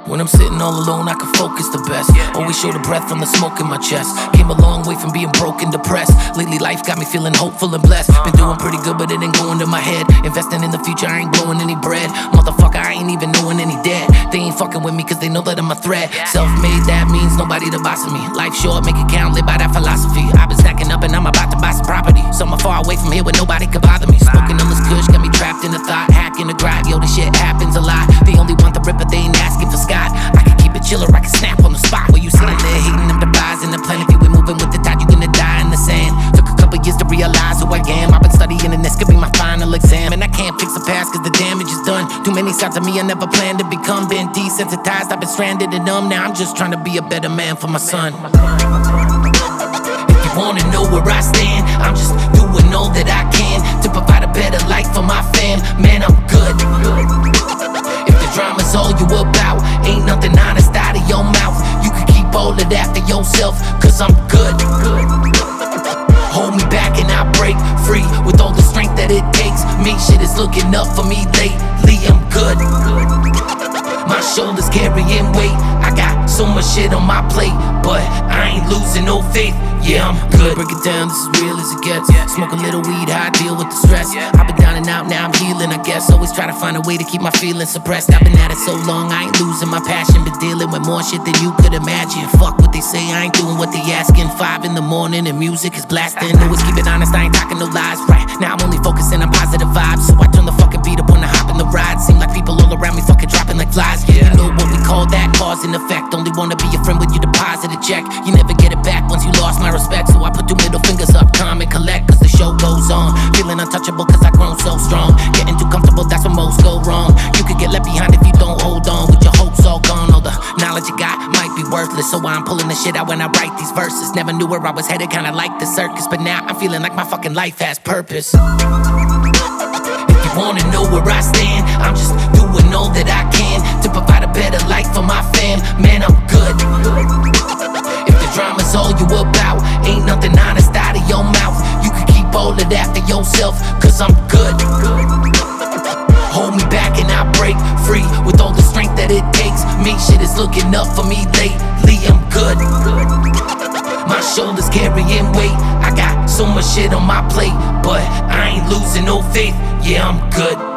When I'm sitting all alone, I can focus the best. Always show the breath from the smoke in my chest. Came a long way from being broke and depressed. Lately life got me feeling hopeful and blessed. Been doing pretty good, but it ain't going to my head. Investing in the future, I ain't blowing any bread. Motherfucker, I ain't even knowing any dead. They ain't fucking with me cause they know that I'm a threat. Self-made, that means nobody the boss of me. Life short, make it count, live by that philosophy. I've been stacking up and I'm about to buy some property. So I'm far away from here where nobody could bother me. Smoking on this kush, got me trapped in a thought. Hacking the grind, yo, this shit happens a lot. They only want the ripper, they ain't asking for Scott. I can keep it chiller, I can snap on the spot. Where you sitting there hating them devising the plan. If you ain't moving with the tide, you gonna die in the sand. Took a couple years to realize who I am. I've been studying and this could be my final exam. And I can't fix the past cause the damage is done. Too many sides of me I never planned to become. Been desensitized, I've been stranded and numb. Now I'm just trying to be a better man for my son. If you wanna know where I stand, I'm just doing all that I can to provide a better life for my fam. Man, I'm good. If the drama's all you about, ain't nothing honest out of your mouth. You can keep all of that for yourself, cause I'm good. Hold me back and I break free with all the strength that it takes. Me, shit is looking up for me lately, I'm good. My shoulders carrying weight, I got so much shit on my plate, but I ain't losing no faith. Yeah, I'm good. Break it down, this is real as it gets. Smoke a little weed, how I deal with the stress. I've been down and out, now I'm healing, I guess. Always try to find a way to keep my feelings suppressed. I've been at it so long, I ain't losing my passion. Been dealing with more shit than you could imagine. Fuck what they say, I ain't doing what they asking. 5 in the morning and music is blasting. Always keep it honest, I ain't talking no lies. Right now I'm only focusing on positive vibes. So I turn the fucking beat up when I hop in the ride. Seem like people all around me fucking dropping like flies. You know what we call that, cause and effect. Only wanna be your friend when you deposit a check. You never get it back once you lost my respect. So I put 2 middle fingers up, calm and collect, cause the show goes on. Feeling untouchable cause I grown so strong. Getting too comfortable, that's when most go wrong. You could get left behind if you don't hold on. With your hopes all gone, all the knowledge you got might be worthless. So I'm pulling the shit out when I write these verses. Never knew where I was headed, kinda like the circus. But now I'm feeling like my fucking life has purpose. If you wanna know where I stand, I'm just doing all that I can to provide a better life for my fam. Man, I'm good. If the drama's all you about, ain't nothing honest out of your mouth. You can keep all of that for yourself, cause I'm good. Hold me back and I break free with all the strength that it takes. Me, shit is looking up for me lately, I'm good. My shoulders carrying weight, I got so much shit on my plate, but I ain't losing no faith, yeah, I'm good.